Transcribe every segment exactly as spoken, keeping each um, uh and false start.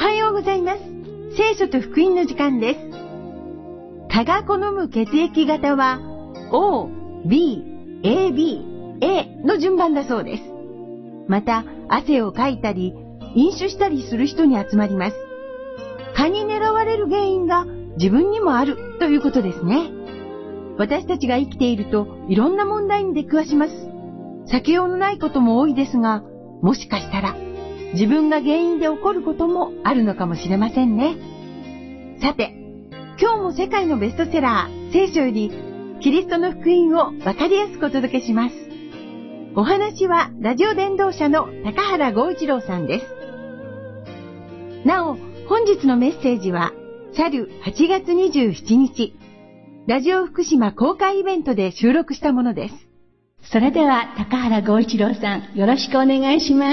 はようございます。聖書と福音の時間です。蚊が好む血液型は オー、ビー、エービー、エー の順番だそうです。また、汗をかいたり、飲酒したりする人に集まります。蚊に狙われる原因が自分にもあるということですね。私たちが生きているといろんな問題に出くわします。避けようのないことも多いですが、もしかしたら自分が原因で起こることもあるのかもしれませんね。さて、今日も世界のベストセラー聖書よりキリストの福音をわかりやすくお届けします。お話はラジオ伝道者の高原剛一郎さんです。なお、本日のメッセージは去るはちがつにじゅうしちにち、ラジオ福島公開イベントで収録したものです。 それでは高原剛一郎さん、よろしくお願いします。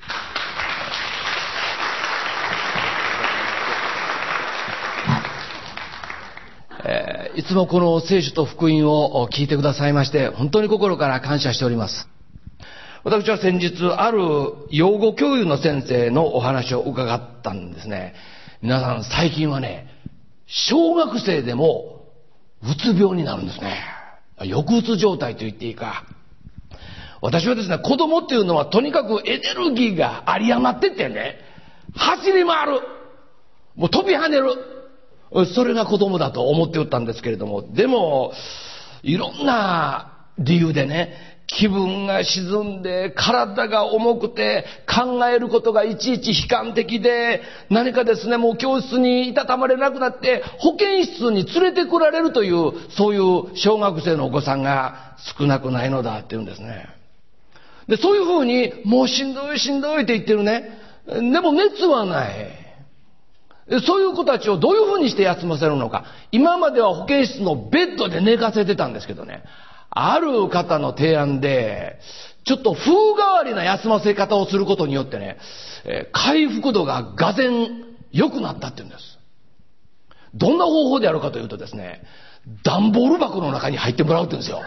えー、いつもこの聖書と福音を聞いてくださいまして本当に心から感謝しております。私は先日ある養護教諭の先生のお話を伺ったんですね。皆さん最近はね、小学生でもうつ病になるんですね。抑うつ状態と言っていいか。私はですね、子供っていうのはとにかくエネルギーが有り余ってってね、走り回る、もう飛び跳ねる、それが子供だと思っておったんですけれども、でもいろんな理由でね、気分が沈んで体が重くて考えることがいちいち悲観的で、何かですね、もう教室にいたたまれなくなって保健室に連れてこられるという、そういう小学生のお子さんが少なくないのだって言うんですね。で、そういうふうにもうしんどいしんどいって言ってるね、でも熱はない、そういう子たちをどういうふうにして休ませるのか。今までは保健室のベッドで寝かせてたんですけどね、ある方の提案でちょっと風変わりな休ませ方をすることによってね、えー、回復度ががぜん良くなったって言うんです。どんな方法でやるかというとですね、段ボール箱の中に入ってもらうって言うんですよ。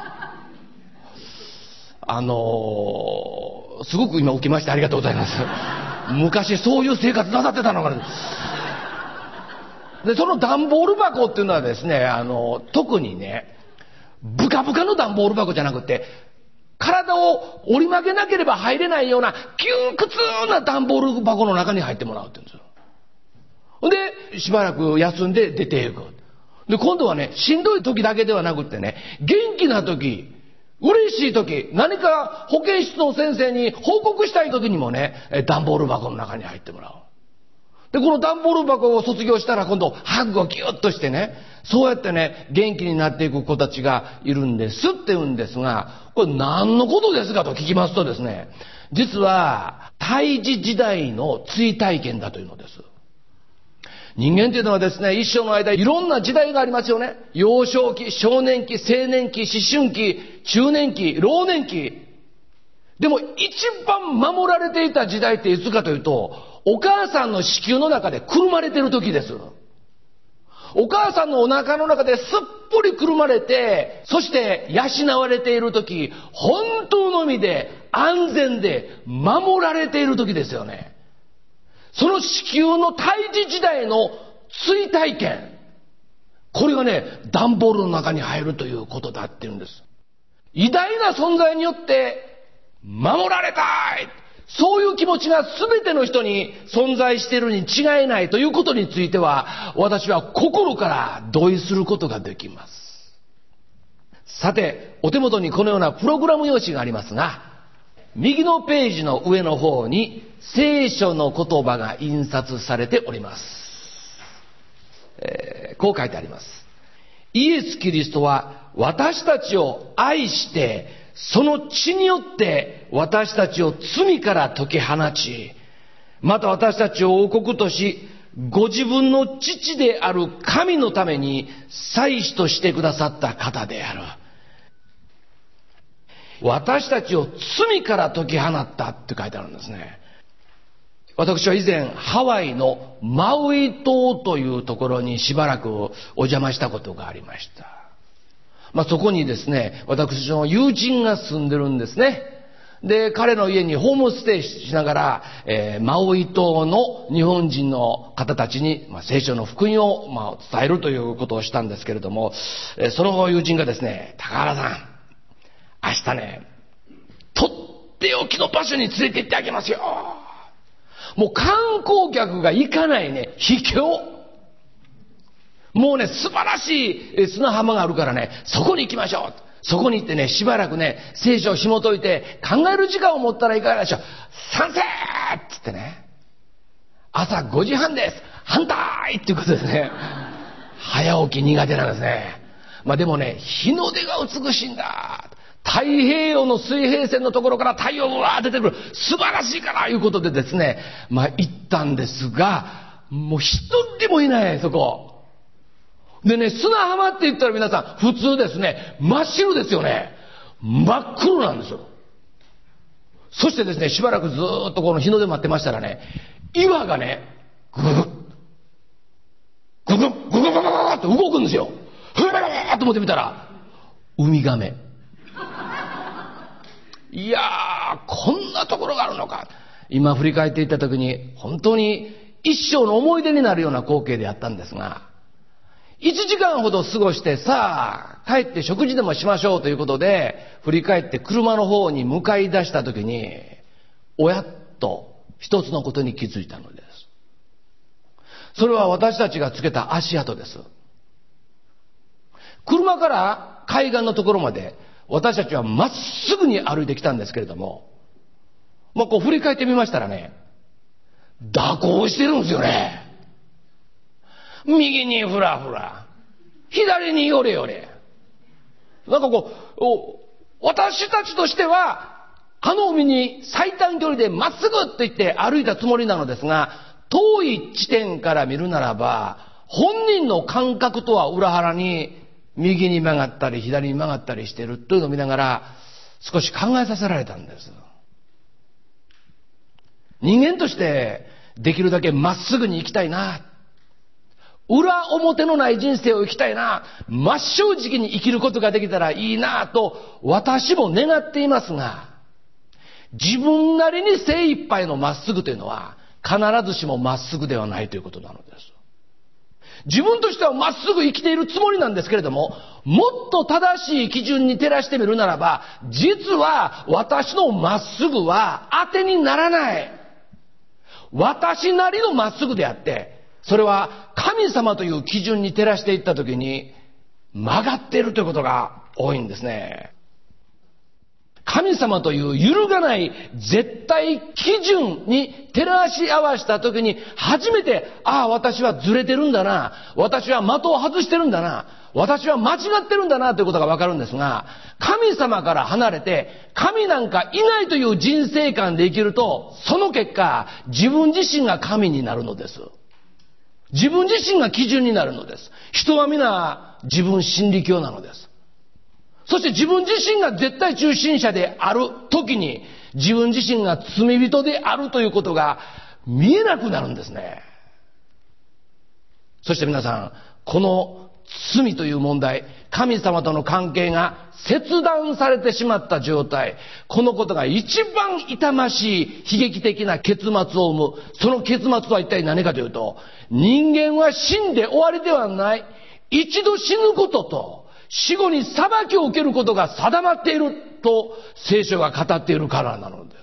あのー、すごく今起きましてありがとうございます。昔そういう生活なさってたのかな。で、その段ボール箱っていうのはですね、あのー、特にね、ブカブカの段ボール箱じゃなくて、体を折り曲げなければ入れないような窮屈な段ボール箱の中に入ってもらうって言うんですよ。で、しばらく休んで出ていく。で、今度はね、しんどい時だけではなくってね、元気な時、嬉しい時、何か保健室の先生に報告したい時にもね、段ボール箱の中に入ってもらう。で、この段ボール箱を卒業したら今度ハグをギュッとしてね、そうやってね、元気になっていく子たちがいるんですって言うんですが、これ何のことですかと聞きますとですね、実は胎児時代の追体験だというのです。人間っていうのはですね、一生の間いろんな時代がありますよね。幼少期、少年期、青年期、思春期、中年期、老年期。でも一番守られていた時代っていつかというと、お母さんの子宮の中でくるまれている時です。お母さんのお腹の中ですっぽりくるまれて、そして養われている時、本当の意味で安全で守られている時ですよね。その子宮の胎児時代の追体験、これがね、段ボールの中に入るということだっていうんです。偉大な存在によって守られたい、そういう気持ちが全ての人に存在しているに違いないということについては、私は心から同意することができます。さて、お手元にこのようなプログラム用紙がありますが、右のページの上の方に聖書の言葉が印刷されております。えー、こう書いてあります。イエス・キリストは私たちを愛して、その血によって私たちを罪から解き放ち、また私たちを王国とし、ご自分の父である神のために祭司としてくださった方である。私たちを罪から解き放ったって書いてあるんですね。私は以前ハワイのマウイ島というところにしばらくお邪魔したことがありました。まあ、そこにですね、私の友人が住んでるんですね。 で、彼の家にホームステイしながら、えー、マウイ島の日本人の方たちに、まあ、聖書の福音を、まあ、伝えるということをしたんですけれども、えー、その友人がですね、高原さん、明日ね、とっておきの場所に連れて行ってあげますよ。もう観光客が行かないね、秘境。もうね、素晴らしい砂浜があるからね、そこに行きましょう。そこに行ってね、しばらくね、聖書を紐解いて考える時間を持ったらいかがでしょう。賛成っつってね、朝ごじはんです、反対っていうことですね。早起き苦手なんですね。まあでもね、日の出が美しいんだ。太平洋の水平線のところから太陽がわー出てくる。素晴らしいからいうことでですね、まあ行ったんですが、もう一人もいない、そこ。でね、砂浜って言ったら皆さん普通ですね、真っ白ですよね。真っ黒なんですよ。そしてですね、しばらくずーっとこの日の出待ってましたらね、岩がね、ぐぐぐぐぐぐぐぐぐぐって動くんですよ。ふららららと思ってみたら、ウミガメ。いやー、こんなところがあるのか。今振り返っていった時に、本当に一生の思い出になるような光景であったんですが、いちじかんほど過ごして、さあ帰って食事でもしましょうということで振り返って車の方に向かい出した時に、おやっと一つのことに気づいたのです。それは私たちがつけた足跡です。車から海岸のところまで私たちはまっすぐに歩いてきたんですけれども、まあこう振り返ってみましたらね、蛇行してるんですよね。右にふらふら、左によれよれ。なんかこう、私たちとしては、あの海に最短距離でまっすぐって言って歩いたつもりなのですが、遠い地点から見るならば、本人の感覚とは裏腹に、右に曲がったり左に曲がったりしてるというのを見ながら、少し考えさせられたんです。人間として、できるだけまっすぐに行きたいな。裏表のない人生を生きたいな、真っ正直に生きることができたらいいなと私も願っていますが、自分なりに精一杯のまっすぐというのは必ずしもまっすぐではないということなのです。自分としてはまっすぐ生きているつもりなんですけれども、もっと正しい基準に照らしてみるならば、実は私のまっすぐは当てにならない。私なりのまっすぐであって、それは神様という基準に照らしていったときに曲がっているということが多いんですね。神様という揺るがない絶対基準に照らし合わせたときに初めて、ああ、私はずれてるんだな、私は的を外してるんだな、私は間違ってるんだなということがわかるんですが、神様から離れて神なんかいないという人生観で生きると、その結果自分自身が神になるのです。自分自身が基準になるのです。人は皆自分心理教なのです。そして自分自身が絶対中心者である時に、自分自身が罪人であるということが見えなくなるんですね。そして皆さん、この罪という問題、神様との関係が切断されてしまった状態、このことが一番痛ましい悲劇的な結末を生む。その結末は一体何かというと、人間は死んで終わりではない。一度死ぬことと死後に裁きを受けることが定まっていると聖書が語っているからなのです。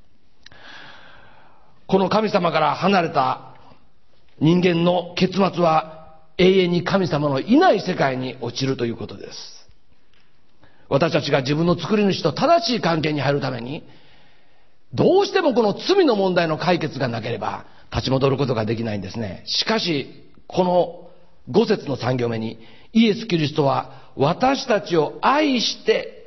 この神様から離れた人間の結末は永遠に神様のいない世界に落ちるということです。私たちが自分の作り主と正しい関係に入るために、どうしてもこの罪の問題の解決がなければ立ち戻ることができないんですね。しかし、このご節のさん行目に、イエス・キリストは私たちを愛して、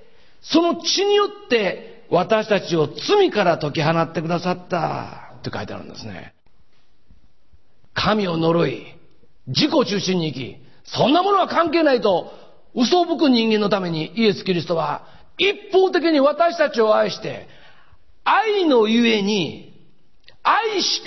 その血によって私たちを罪から解き放ってくださったって書いてあるんですね。神を呪い、自己中心に生き、そんなものは関係ないと嘘を吹く人間のために、イエス・キリストは一方的に私たちを愛して、愛のゆえに愛して、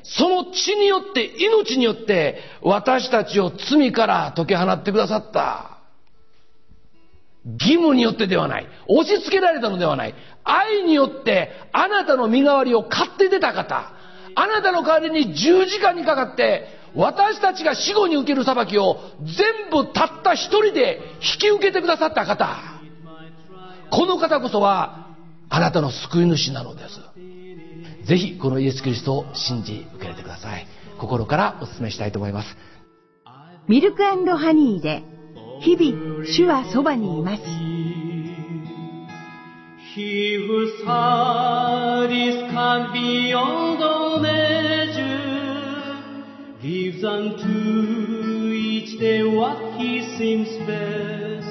その血によって、命によって私たちを罪から解き放ってくださった。 義務によってではない。押し付けられたのではない。愛によってあなたの身代わりを買って出た方。あなたの代わりに十字架にかかって、私たちが死後に受ける裁きを全部たった一人で引き受けてくださった方。この方こそはあなたの救い主なのです。ぜひこのイエス・キリストを信じ受け入れてください。心からお勧めしたいと思います。 ミルク&ハニーで日々主はそばにいます。 He who satisfies beyond all measure gives unto each day what he seems best.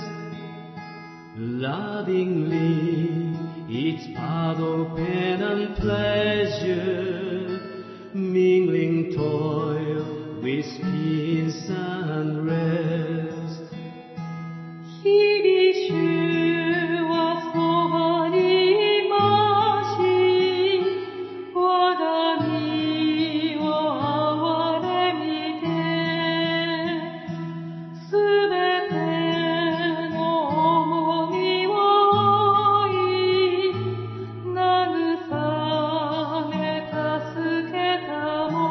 Lovingly it's part of pain and pleasure, mingling toil with peace and rest. 日々主はそばにいまし、我が身を憐れみて、すべての重荷を負い、慰め助けたも。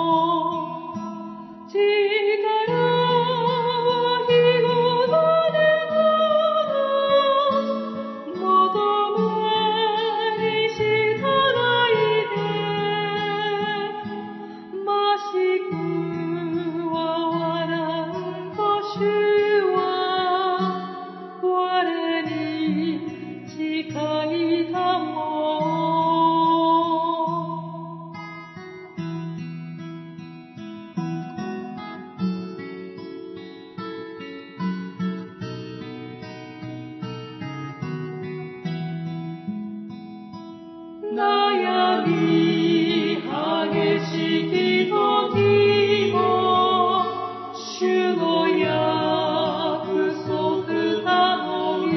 悩み激しき時も主の約束頼み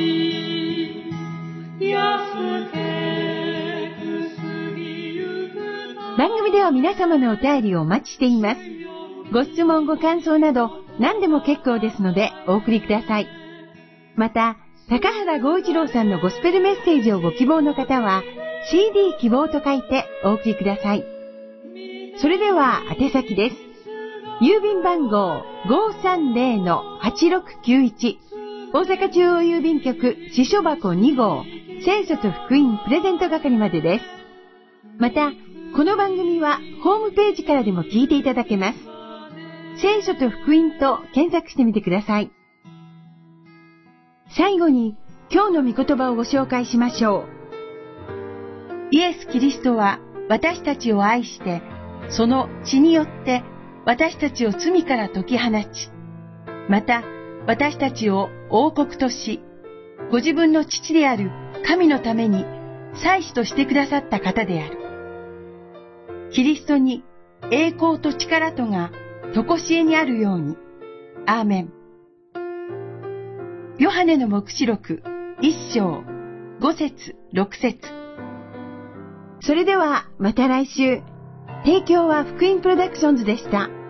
安け薬ゆく番組では皆様のお便りをお待ちしています。ご質問ご感想など何でも結構ですのでお送りください。また高原剛一郎さんのゴスペルメッセージをご希望の方は シーディー 希望と書いてお送りください。それでは宛先です。郵便番号 ごーさんぜろのはちろくきゅういち 大阪中央郵便局支所箱に号聖書と福音プレゼント係までです。またこの番組はホームページからでも聞いていただけます。聖書と福音と検索してみてください。最後に今日の御言葉をご紹介しましょう。イエス・キリストは私たちを愛して、その血によって私たちを罪から解き放ち、また私たちを王国とし、ご自分の父である神のために祭司としてくださった方である。キリストに栄光と力とがとこしえにあるように。アーメン。ヨハネの黙示録一章五節六節。それではまた来週。提供は福音プロダクションズでした。